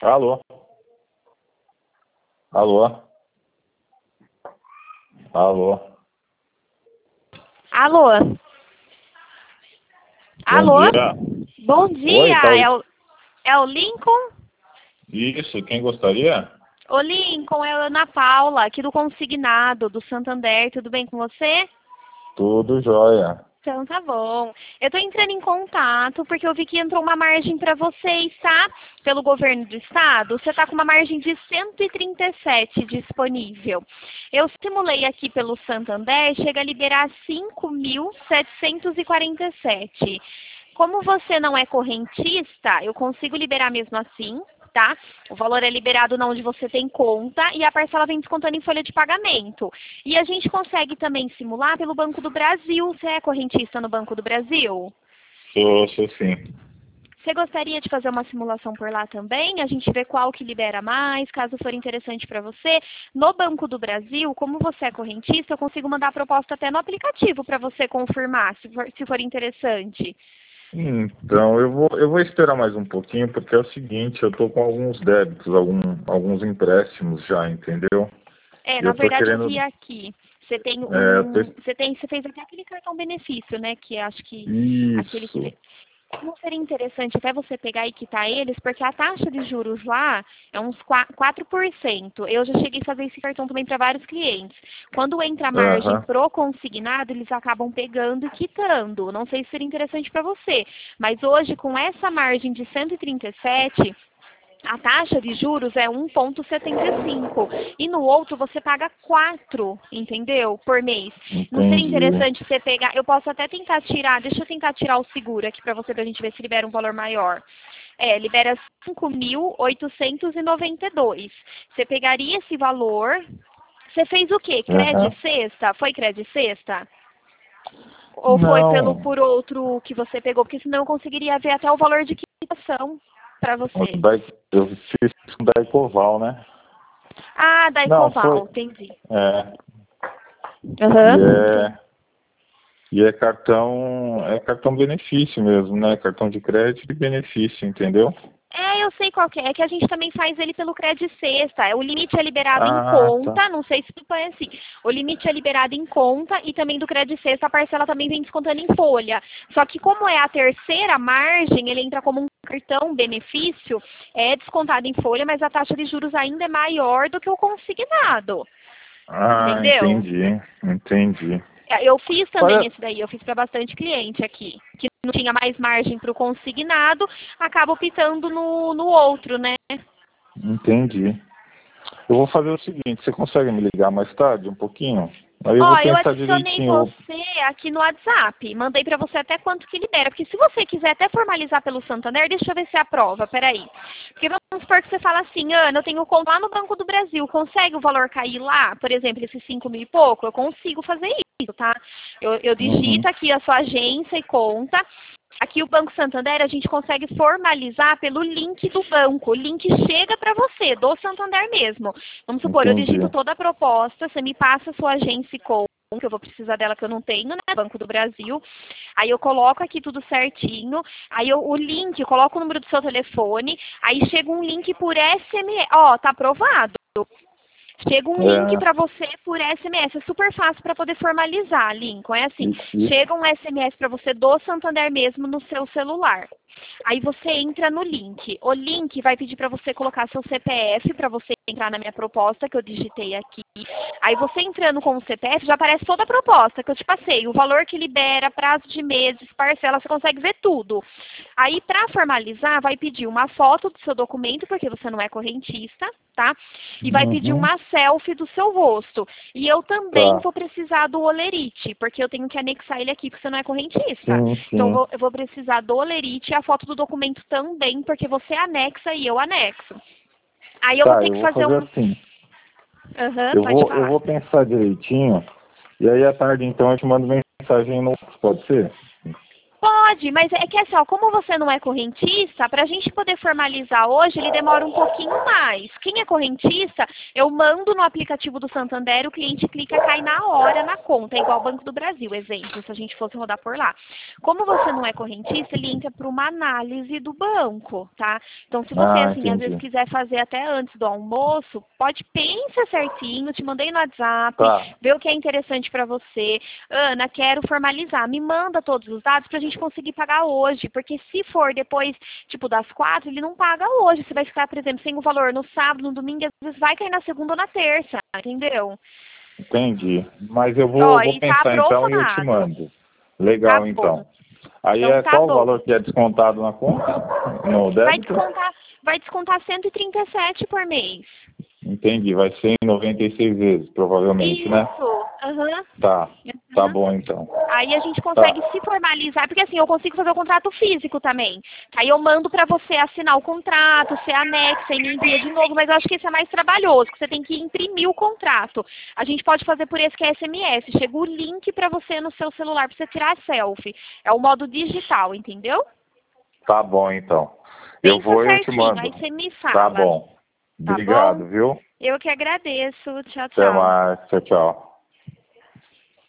Alô? Alô? Alô? Alô? Bom Alô? dia. Bom Oi, dia, é o Lincoln? Isso, quem gostaria? Ô Lincoln, é a Ana Paula, aqui do Consignado, do Santander, tudo bem com você? Tudo jóia. Então tá bom. Eu tô entrando em contato porque eu vi que entrou uma margem para vocês, tá? Pelo governo do estado, você tá com uma margem de 137 disponível. Eu simulei aqui pelo Santander, chega a liberar 5.747. Como você não é correntista, eu consigo liberar mesmo assim, tá? O valor é liberado na onde você tem conta e a parcela vem descontando em folha de pagamento. E a gente consegue também simular pelo Banco do Brasil. Você é correntista no Banco do Brasil? Sou sim. Você gostaria de fazer uma simulação por lá também? A gente vê qual que libera mais, caso for interessante para você. No Banco do Brasil, como você é correntista, eu consigo mandar a proposta até no aplicativo para você confirmar, se for interessante. Então, eu vou esperar mais um pouquinho, porque é o seguinte, eu tô com alguns débitos, alguns empréstimos já, entendeu? É, E na eu tô verdade eu querendo... vi aqui. Você tem eu tô- você fez até aquele cartão benefício, né? Que acho que aquele que Isso. vem. Não seria interessante até você pegar e quitar eles, porque a taxa de juros lá é uns 4%. Eu já cheguei a fazer esse cartão também para vários clientes. Quando entra a margem Aham. pro consignado, eles acabam pegando e quitando. Não sei se seria interessante para você, mas hoje com essa margem de 137, a taxa de juros é 1,75 e no outro você paga 4, entendeu? Por mês. Não seria Entendi. interessante você pegar, eu posso até tentar tirar, deixa eu tentar tirar o seguro aqui para você, para a gente ver se libera um valor maior. Libera 5.892. Você pegaria esse valor, você fez o quê? Aham. Crede sexta? Foi crede sexta? Ou foi Não, por outro que você pegou? Porque senão eu conseguiria ver até o valor de quitação para você. eu fiz com o Daicoval, né? Ah, da Não, Ecoval, foi. entendi. É, e Aham, é, entendi. e é cartão benefício mesmo, né? Cartão de crédito e benefício, entendeu? Eu sei qual que é. É que a gente também faz ele pelo Cred Sexta. O limite é liberado em Ah, tá. conta, não sei se tu conhece assim. O limite é liberado em conta e também do Cred Sexta a parcela também vem descontando em folha. Só que como é a terceira margem, ele entra como um cartão benefício, é descontado em folha, mas a taxa de juros ainda é maior do que o consignado. Ah, Entendeu? entendi. Eu fiz também Olha, esse daí, eu fiz para bastante cliente aqui, que não tinha mais margem para o consignado, acaba optando no outro, né? entendi. Eu vou fazer o seguinte, você consegue me ligar mais tarde, um pouquinho? Aí eu vou Ó, eu pensar adicionei direitinho. você aqui no WhatsApp, mandei para você até quanto que libera, porque se você quiser até formalizar pelo Santander, deixa eu ver se é a prova, peraí. Porque vamos supor que você fala assim, Ana, eu tenho conta lá no Banco do Brasil, consegue o valor cair lá, por exemplo, esses 5.000 e pouco? Eu consigo fazer isso, tá? Eu Uhum, digito aqui a sua agência e conta. Aqui o Banco Santander a gente consegue formalizar pelo link do banco. O link chega para você, do Santander mesmo. Vamos supor, eu entendi. digito toda a proposta, você me passa a sua agência e conta, que eu vou precisar dela que eu não tenho, né? Banco do Brasil. Aí eu coloco aqui tudo certinho. Aí o link, eu coloco o número do seu telefone. Aí chega um link por SMS. Ó, tá aprovado. Chega um link É, para você por SMS. É super fácil para poder formalizar, Lincoln. É assim, isso. chega um SMS para você do Santander mesmo no seu celular. Aí você entra no link. O link vai pedir para você colocar seu CPF para você entrar na minha proposta que eu digitei aqui. Aí você entrando com o CPF já aparece toda a proposta que eu te passei, o valor que libera, prazo de meses, parcela, você consegue ver tudo. Aí para formalizar vai pedir uma foto do seu documento porque você não é correntista, tá? E vai pedir Uhum, uma selfie do seu rosto. E eu também tá. vou precisar do olerite, porque eu tenho que anexar ele aqui, porque você não é correntista. Sim, Então sim. eu vou precisar do olerite e a foto do documento também, porque você anexa e eu anexo. Aí eu vou Tá, ter eu que vou fazer fazer um. assim. Aham, Eu pode vou, eu falar. vou pensar direitinho. E aí à tarde então eu te mando mensagem no. Pode ser? Pode, mas é que assim, ó, como você não é correntista, para a gente poder formalizar hoje, ele demora um pouquinho mais. Quem é correntista, eu mando no aplicativo do Santander, o cliente clica, cai na hora na conta, é igual ao Banco do Brasil, exemplo, se a gente fosse rodar por lá. Como você não é correntista, ele entra para uma análise do banco, tá? Então, se você, assim, às vezes Entendi. quiser fazer até antes do almoço, pode pensar certinho, te mandei no WhatsApp, Tá. ver o que é interessante para você. Ana, quero formalizar, me manda todos os dados para a gente conseguir pagar hoje, porque se for depois, tipo, das 4, ele não paga hoje. Você vai ficar, por exemplo, sem o valor no sábado, no domingo, às vezes vai cair na segunda ou na terça, entendeu? Entendi. Mas eu Ó, vou e tá pensar então e eu te aprovado. mando. Tá Legal, bom. então. Aí Então é tá qual o bom. valor que é descontado na conta? No Vai débito? descontar, vai descontar 137 por mês. Entendi. Vai ser em 96 vezes, provavelmente, né? Isso. Aham. Tá Aham. bom então. Aí a gente Tá. consegue se formalizar, porque assim, eu consigo fazer o contrato físico também. Aí eu mando para você assinar o contrato, você anexa e me envia de novo, mas eu acho que isso é mais trabalhoso, que você tem que imprimir o contrato. A gente pode fazer por esse que é SMS, chega o link para você no seu celular para você tirar a selfie. É o modo digital, entendeu? Tá bom então. Eu Pensa vou e eu te certinho, mando. aí você me Tá fala, bom. tá bom? Obrigado, viu? Eu que agradeço. Tchau, Até tchau. mais. Tchau, tchau.